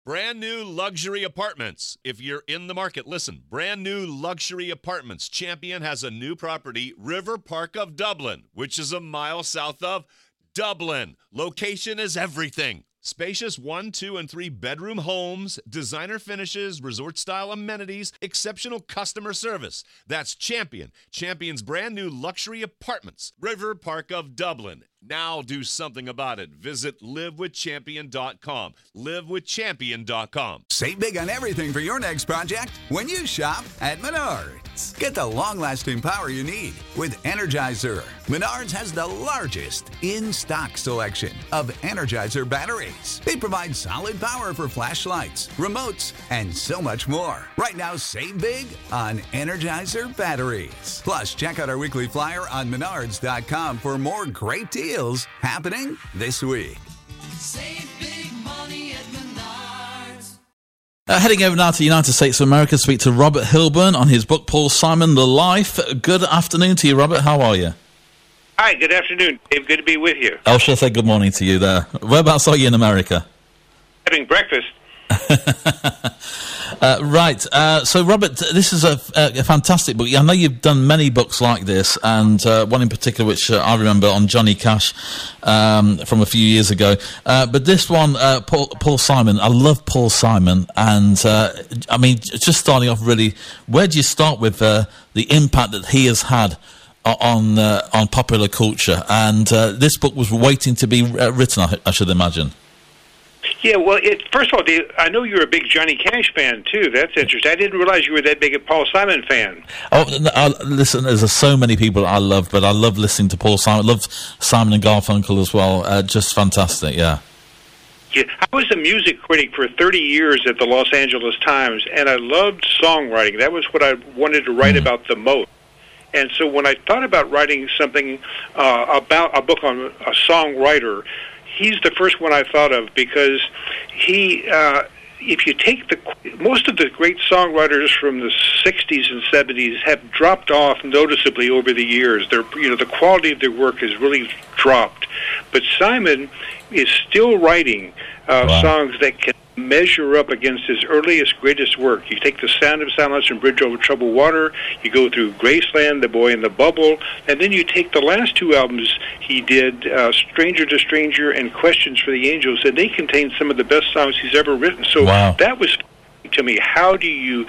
Brand new luxury apartments. If you're in the market, listen. Brand new luxury apartments. Champion has a new property, River Park of Dublin, which is a mile south of Dublin. Location is everything. Spacious 1, 2, and 3 bedroom homes, designer finishes, resort-style amenities, exceptional customer service. That's Champion. Champion's brand new luxury apartments, River Park of Dublin. Now do something about it. Visit livewithchampion.com. Livewithchampion.com. Save big on everything for your next project when you shop at Menards. Get the long-lasting power you need with Energizer. Menards has the largest in-stock selection of Energizer batteries. They provide solid power for flashlights, remotes, and so much more. Right now, save big on Energizer batteries. Plus, check out our weekly flyer on Menards.com for more great deals happening this week. Save big money at Menards. Heading over now to the United States of America to speak to Robert Hilburn on his book, Paul Simon, The Life. Good afternoon to you, Robert. How are you? Hi, good afternoon, Dave. Good to be with you. I should say good morning to you there. Whereabouts are you in America? Having breakfast. Right. So, Robert, this is a fantastic book. I know you've done many books like this, and one in particular which I remember on Johnny Cash from a few years ago. But this one, Paul Simon, I love Paul Simon. And, I mean, just starting off really, where do you start with the impact that he has had on popular culture? And this book was waiting to be written, I should imagine. Yeah, well, first of all, Dave, I know you're a big Johnny Cash fan, too. That's interesting. I didn't realize you were that big a Paul Simon fan. Oh, listen, there's so many people I love, but I love listening to Paul Simon. I love Simon and Garfunkel as well. Just fantastic, yeah. Yeah, I was a music critic for 30 years at the Los Angeles Times, and I loved songwriting. That was what I wanted to write about the most. And so when I thought about writing something about a book on a songwriter, he's the first one I thought of because he, if you take most of the great songwriters from the 60s and 70s have dropped off noticeably over the years. The quality of their work has really dropped. But Simon is still writing songs that can measure up against his earliest, greatest work. You take The Sound of Silence and Bridge Over Troubled Water, you go through Graceland, The Boy in the Bubble, and then you take the last two albums he did, Stranger to Stranger and Questions for the Angels, and they contain some of the best songs he's ever written. So that was, to me, how do you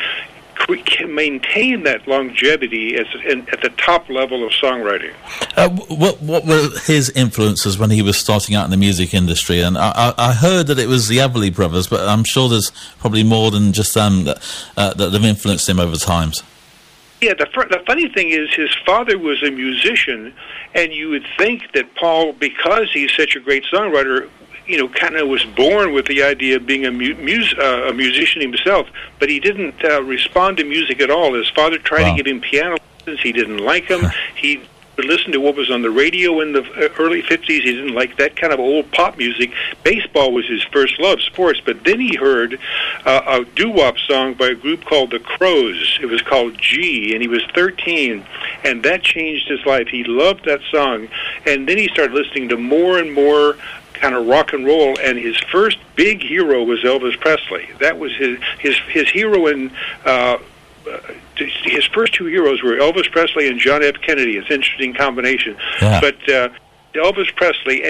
maintain that longevity at the top level of songwriting? What were his influences when he was starting out in the music industry? And I heard that it was the Everly Brothers, but I'm sure there's probably more than just them that have influenced him over times. Yeah, the funny thing is his father was a musician, and you would think that Paul, because he's such a great songwriter, kind of was born with the idea of being a musician himself, but he didn't respond to music at all. His father tried to give him piano lessons. He didn't like them. He would listen to what was on the radio in the early 50s. He didn't like that kind of old pop music. Baseball was his first love, sports, but then he heard a doo-wop song by a group called The Crows. It was called G, and he was 13, and that changed his life. He loved that song, and then he started listening to more and more kind of rock and roll, and his first big hero was Elvis Presley. That was his hero in his first two heroes were Elvis Presley and John F. Kennedy. It's an interesting combination. Yeah. But Elvis Presley,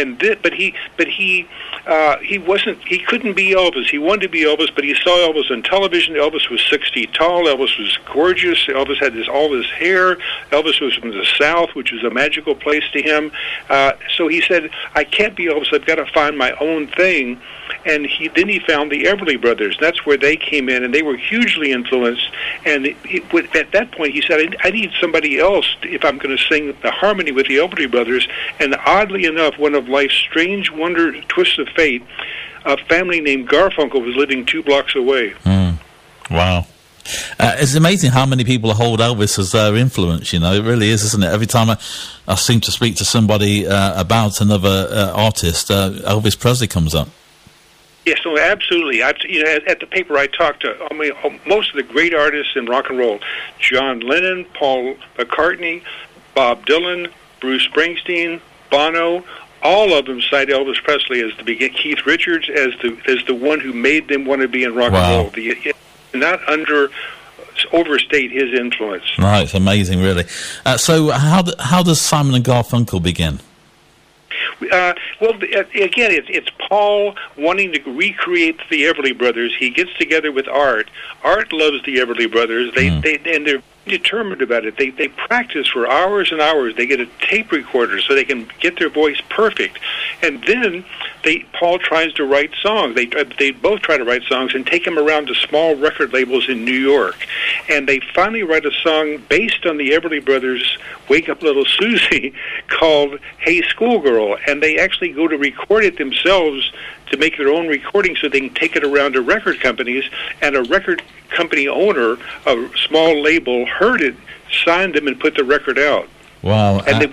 he couldn't be Elvis. He wanted to be Elvis, but he saw Elvis on television. Elvis was 6 feet tall. Elvis was gorgeous. Elvis had all this hair. Elvis was from the South, which was a magical place to him. So he said, I can't be Elvis. I've got to find my own thing. And then he found the Everly Brothers. That's where they came in, and they were hugely influenced. And at that point, he said, I need somebody else if I'm going to sing the harmony with the Everly Brothers. And oddly enough, one of life's strange twists of fate, a family named Garfunkel was living 2 blocks away. Wow. It's amazing how many people hold Elvis as their influence, It really is, isn't it? Every time I seem to speak to somebody about another artist, Elvis Presley comes up. Yes, no, absolutely. At the paper, I talked to most of the great artists in rock and roll: John Lennon, Paul McCartney, Bob Dylan, Bruce Springsteen, Bono. all of them cite Elvis Presley as the beginning, Keith Richards as the one who made them want to be in rock and roll. Not overstate his influence. Right, it's amazing, really. So how does Simon and Garfunkel begin? Well, again, it's Paul wanting to recreate the Everly Brothers. He gets together with Art. Art loves the Everly Brothers. They're determined about it. They practice for hours and hours. They get a tape recorder so they can get their voice perfect. And then Paul tries to write songs. They both try to write songs and take them around to small record labels in New York. And they finally write a song based on the Everly Brothers' Wake Up Little Susie called Hey Schoolgirl. And they actually go to record it themselves to make their own recording so they can take it around to record companies, and a record company owner, a small label, heard it, signed them, and put the record out. Wow. And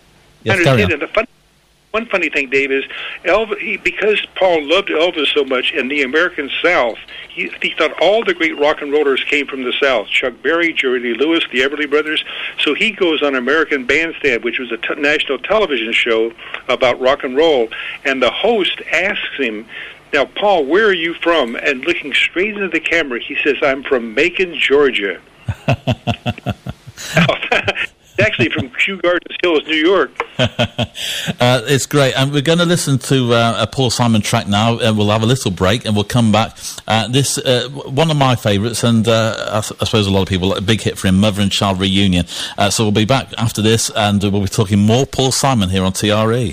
one funny thing, Dave, is because Paul loved Elvis so much in the American South, he thought all the great rock and rollers came from the South. Chuck Berry, Jerry Lee Lewis, the Everly Brothers. So he goes on American Bandstand, which was a national television show about rock and roll, and the host asks him, "Now, Paul, where are you from?" And looking straight into the camera, he says, "I'm from Macon, Georgia." Actually from Kew Gardens Hills, New York. It's great. And we're going to listen to a Paul Simon track now, and we'll have a little break, and we'll come back. This one of my favourites, and I suppose a lot of people, a big hit for him, Mother and Child Reunion. So we'll be back after this, and we'll be talking more Paul Simon here on TRE.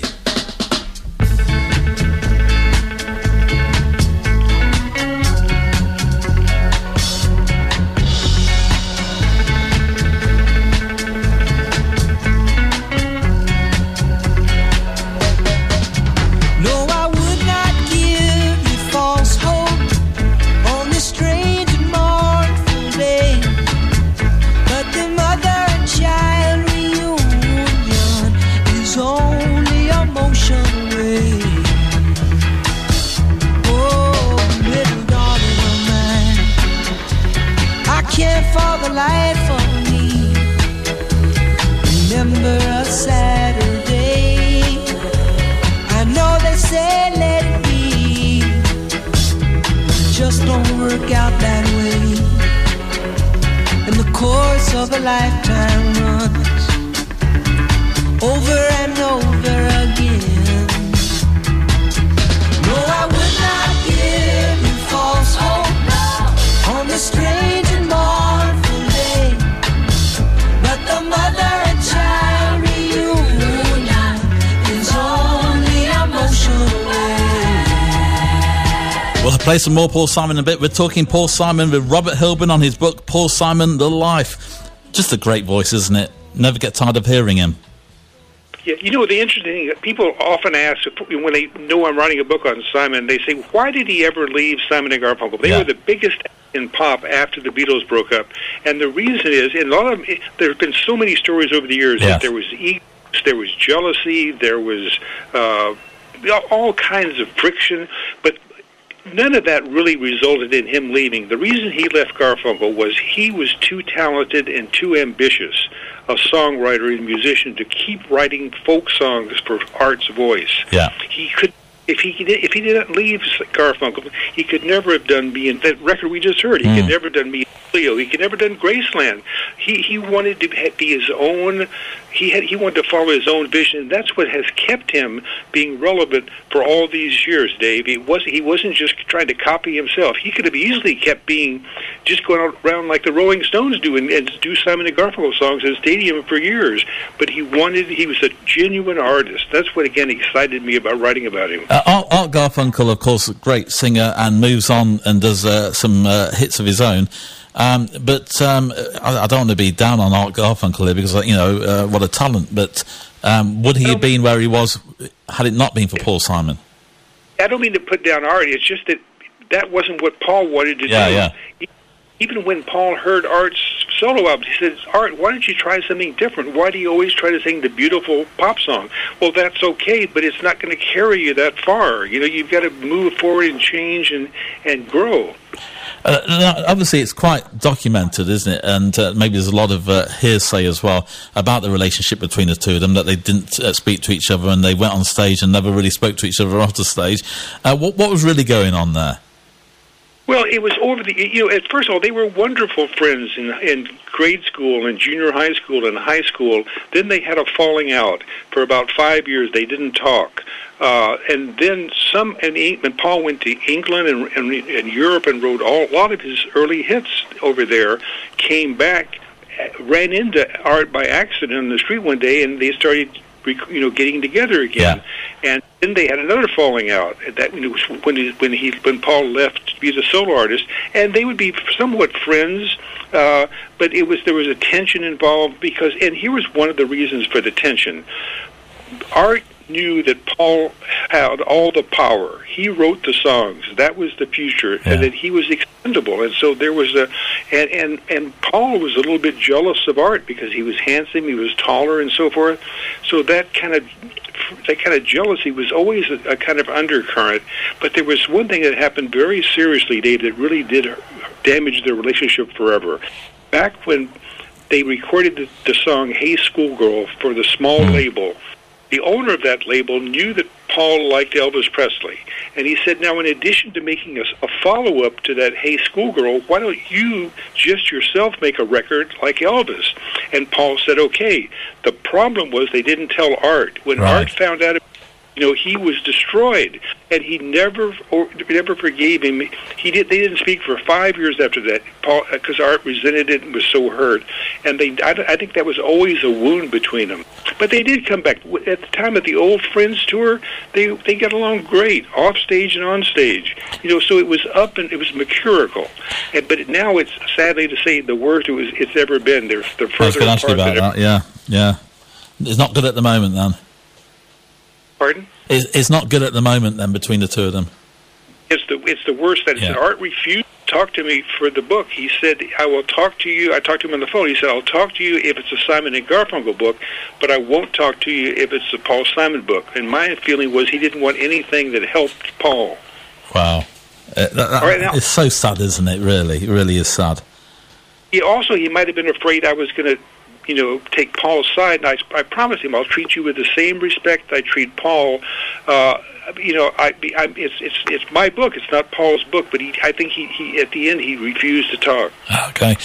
Of a lifetime runs over and over again. No, I would not give you false hope on this strange and mournful day, but the mother and child reunion is only a motion away. We'll play some more Paul Simon in a bit. We're talking Paul Simon with Robert Hilburn on his book Paul Simon, The Life. Just a great voice, isn't it? Never get tired of hearing him. Yeah, the interesting thing, people often ask, when they know I'm writing a book on Simon, they say, why did he ever leave Simon and Garfunkel? They were the biggest in pop after the Beatles broke up. And the reason is, in a lot of there have been so many stories over the years that there was ego, there was jealousy, there was all kinds of friction, but none of that really resulted in him leaving. The reason he left Garfunkel was he was too talented and too ambitious a songwriter and musician to keep writing folk songs for Art's voice. Yeah, he could. If he didn't leave Garfunkel, he could never have done Me and that record we just heard. He could never have done Me and Cleo. He could never have done Graceland. He wanted to be his own. He wanted to follow his own vision. And that's what has kept him being relevant for all these years, Dave. He wasn't just trying to copy himself. He could have easily kept being just going around like the Rolling Stones do and do Simon and Garfunkel songs in stadium for years. But he was a genuine artist. That's what again excited me about writing about him. Art Garfunkel, of course, a great singer and moves on and does some hits of his own. But I don't want to be down on Art Garfunkel here because, what a talent. But would he have been where he was had it not been for Paul Simon? I don't mean to put down Art. It's just that wasn't what Paul wanted to do. Yeah. Even when Paul heard Art's solo album, he says, Art, why don't you try something different? Why do you always try to sing the beautiful pop song? Well, that's okay, but it's not going to carry you that far. You've got to move forward and change and grow. Obviously, it's quite documented, isn't it? And maybe there's a lot of hearsay as well about the relationship between the two of them, that they didn't speak to each other and they went on stage and never really spoke to each other off the stage. What was really going on there? Well, it was over first of all, they were wonderful friends in grade school and junior high school and high school. Then they had a falling out. For about 5 years, they didn't talk. And then when Paul went to England and Europe and wrote a lot of his early hits over there, came back, ran into Art by accident on the street one day, and they started getting together again. Yeah. And then they had another falling out. That when Paul left to be the solo artist, and they would be somewhat friends, but there was a tension involved and here was one of the reasons for the tension. Art knew that Paul had all the power. He wrote the songs. That was the future, and that he was expendable. And so there was and Paul was a little bit jealous of Art because he was handsome, he was taller, and so forth. So that kind of jealousy was always a kind of undercurrent. But there was one thing that happened very seriously, Dave, that really did damage their relationship forever. Back when they recorded the song "Hey Schoolgirl" for the small label, the owner of that label knew that Paul liked Elvis Presley. And he said, now, in addition to making a follow-up to that Hey Schoolgirl, why don't you just yourself make a record like Elvis? And Paul said, okay. The problem was they didn't tell Art. When Art found out, he was destroyed, and he never forgave him. They didn't speak for 5 years after that, Paul, because Art resented it and was so hurt. And I think that was always a wound between them. But they did come back at the time of the Old Friends tour. They got along great, off stage and on stage. So it was up and it was mercurial. But now it's, sadly to say, the worst it's ever been. They're further apart. I was going to ask you about that. Yeah. It's not good at the moment, then. Pardon? It's not good at the moment, then, between the two of them. It's the worst. Art refused to talk to me for the book. He said, I will talk to you. I talked to him on the phone. He said, I'll talk to you if it's a Simon and Garfunkel book, but I won't talk to you if it's a Paul Simon book. And my feeling was he didn't want anything that helped Paul. Wow. It's so sad, isn't it, really? It really is sad. He might have been afraid I was going to take Paul's side, and I promised him I'll treat you with the same respect I treat Paul. It's my book. It's not Paul's book, but I think he at the end he refused to talk. Okay.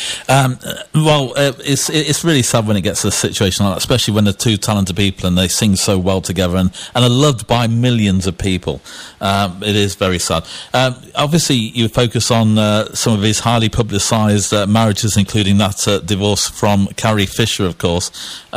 It's really sad when it gets to a situation like that, especially when they're two talented people and they sing so well together and are loved by millions of people. It is very sad. Obviously, you focus on some of his highly publicised marriages, including that divorce from Carrie Fisher, of course.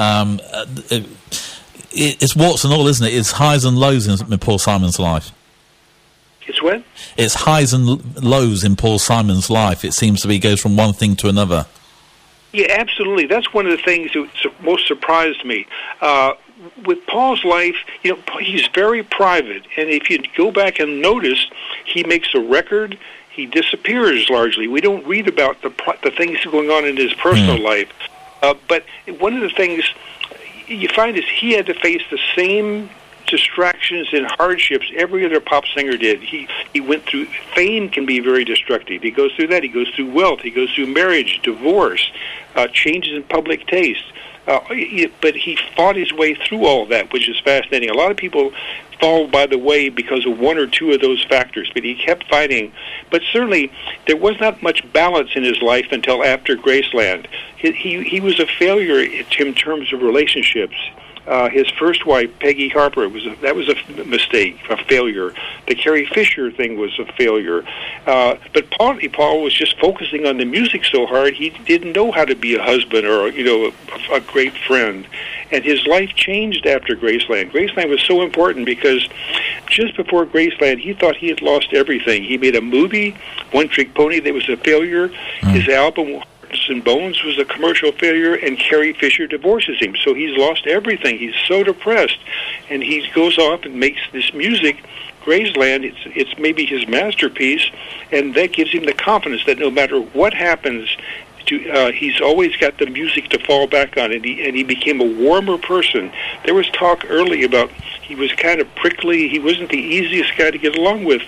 It's warts and all, isn't it? It's highs and lows in Paul Simon's life. It's what? It's highs and lows in Paul Simon's life. It seems to be goes from one thing to another. Yeah, absolutely. That's one of the things that most surprised me. With Paul's life, he's very private, and if you go back and notice, he makes a record, he disappears largely. We don't read about the things going on in his personal life. But one of the things you find is he had to face the same distractions and hardships every other pop singer did. He went through, fame can be very destructive. He goes through that. He goes through wealth. He goes through marriage, divorce, changes in public taste. But he fought his way through all that, which is fascinating. A lot of people fall by the way because of one or two of those factors, but he kept fighting. But certainly, there was not much balance in his life until after Graceland. He was a failure in terms of relationships. His first wife, Peggy Harper, that was a mistake, a failure. The Carrie Fisher thing was a failure. But partly Paul was just focusing on the music so hard, he didn't know how to be a husband or a great friend. And his life changed after Graceland. Graceland was so important because just before Graceland, he thought he had lost everything. He made a movie, One Trick Pony, that was a failure. His album, and Bones, was a commercial failure, and Carrie Fisher divorces him. So he's lost everything. He's so depressed. And he goes off and makes this music, Graceland. It's maybe his masterpiece, and that gives him the confidence that no matter what happens, he's always got the music to fall back on, and he became a warmer person. There was talk early about he was kind of prickly. He wasn't the easiest guy to get along with.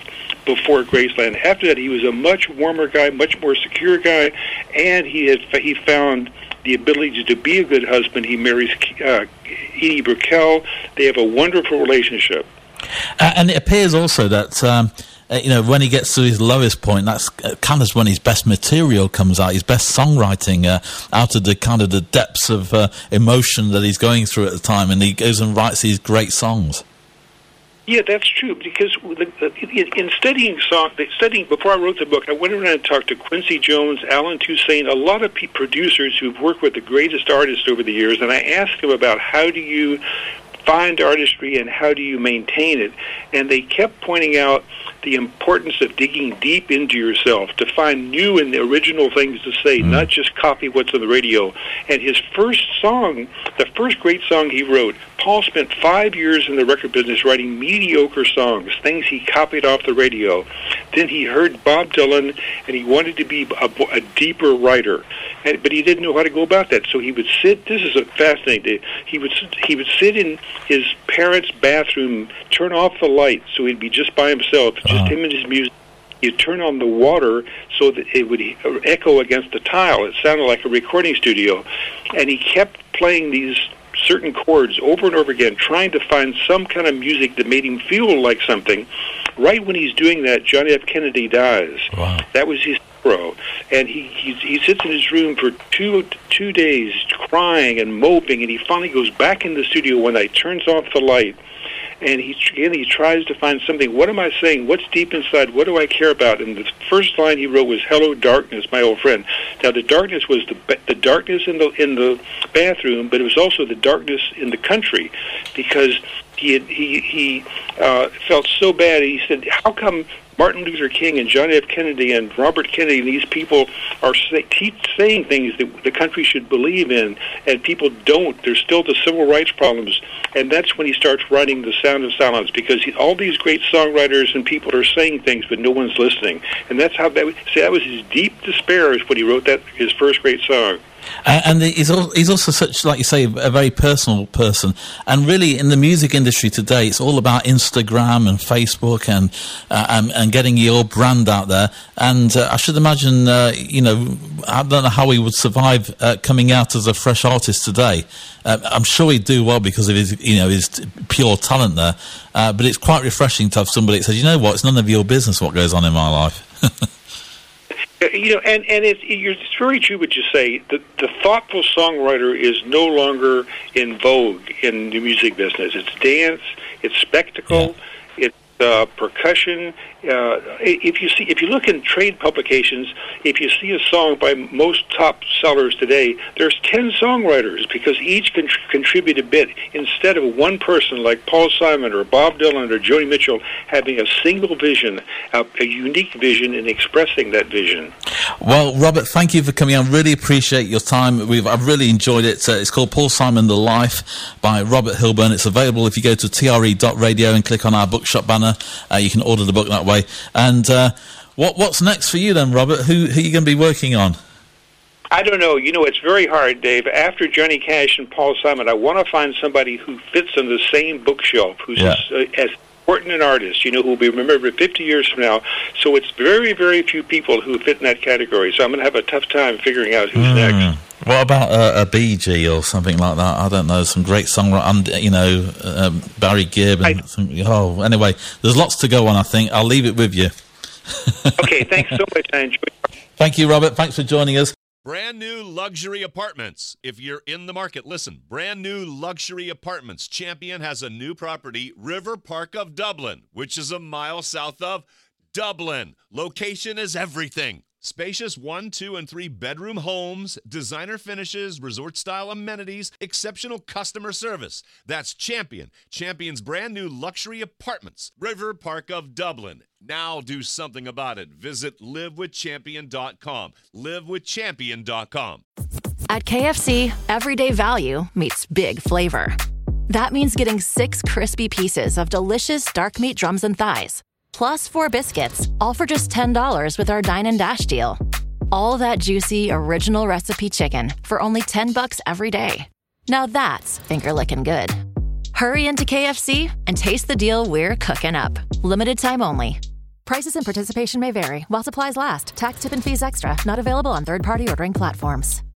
before Graceland. After that, he was a much warmer guy, much more secure guy, and he found the ability to be a good husband. He marries Edie Brickell. They have a wonderful relationship. And it appears also that, when he gets to his lowest point, that's kind of when his best material comes out, his best songwriting out of the kind of the depths of emotion that he's going through at the time, and he goes and writes these great songs. Yeah, that's true, because in studying before I wrote the book, I went around and talked to Quincy Jones, Alan Toussaint, a lot of producers who've worked with the greatest artists over the years, and I asked them about how do you find artistry and how do you maintain it, and they kept pointing out the importance of digging deep into yourself to find new and original things to say, not just copy what's on the radio. And his first song, the first great song he wrote, Paul spent 5 years in the record business writing mediocre songs, things he copied off the radio. Then he heard Bob Dylan, and he wanted to be a deeper writer, but he didn't know how to go about that. So he would sit. This is a fascinating. He would sit in his parents' bathroom, turn off the lights, so he'd be just by himself, just him and his music. You'd turn on the water so that it would echo against the tile. It sounded like a recording studio. And he kept playing these certain chords over and over again, trying to find some kind of music that made him feel like something. Right when he's doing that, John F. Kennedy dies. Wow. That was his hero. And he sits in his room for two days crying and moping, and he finally goes back in the studio one night, turns off the light, and he tries to find something. What am I saying? What's deep inside? What do I care about? And the first line he wrote was, "Hello, darkness, my old friend." Now, the darkness was the darkness in the bathroom, but it was also the darkness in the country, because he felt so bad. He said, "How come Martin Luther King and John F. Kennedy and Robert Kennedy and these people are saying things that the country should believe in, and people don't? There's still the civil rights problems." And that's when he starts writing The Sound of Silence, because all these great songwriters and people are saying things, but no one's listening. And that's how that was his deep despair, is when he wrote his first great song. And he's also such, like you say, a very personal person. And really, in the music industry today, it's all about Instagram and Facebook and getting your brand out there. And I should imagine, I don't know how he would survive coming out as a fresh artist today. I'm sure he'd do well because of his pure talent there. But it's quite refreshing to have somebody that says, "You know what? It's none of your business what goes on in my life." And it's very true what you say. The thoughtful songwriter is no longer in vogue in the music business. It's dance, it's spectacle, it's percussion. If you look in trade publications, if you see a song by most top sellers today, there's 10 songwriters, because each can contribute a bit, instead of one person like Paul Simon or Bob Dylan or Joni Mitchell having a single vision, a unique vision, and expressing that vision. Well, Robert, thank you for coming on. Really appreciate your time. I've really enjoyed it. It's called Paul Simon The Life by Robert Hilburn. It's available if you go to tre.radio and click on our bookshop banner. You can order the book that way. And what's next for you then, Robert? Who are you going to be working on? I don't know. It's very hard, Dave. After Johnny Cash and Paul Simon, I want to find somebody who fits on the same bookshelf, who's as important an artist, who will be remembered 50 years from now. So it's very, very few people who fit in that category. So I'm going to have a tough time figuring out who's next. What about a Bee Gee or something like that? I don't know. Some great songwriters, Barry Gibb. Anyway, there's lots to go on, I think. I'll leave it with you. Okay, thanks so much. I enjoyed it. Thank you, Robert. Thanks for joining us. Brand new luxury apartments. If you're in the market, listen. Brand new luxury apartments. Champion has a new property, River Park of Dublin, which is a mile south of Dublin. Location is everything. Spacious 1, 2, and 3 bedroom homes, designer finishes, resort-style amenities, exceptional customer service. That's Champion. Champion's brand new luxury apartments, River Park of Dublin. Now do something about it. Visit livewithchampion.com. livewithchampion.com. At KFC, everyday value meets big flavor. That means getting 6 crispy pieces of delicious dark meat drums and thighs, plus 4 biscuits, all for just $10 with our Dine and Dash deal. All that juicy, original recipe chicken for only $10 every day. Now that's finger-licking good. Hurry into KFC and taste the deal we're cooking up. Limited time only. Prices and participation may vary. While supplies last. Tax, tip, and fees extra. Not available on third-party ordering platforms.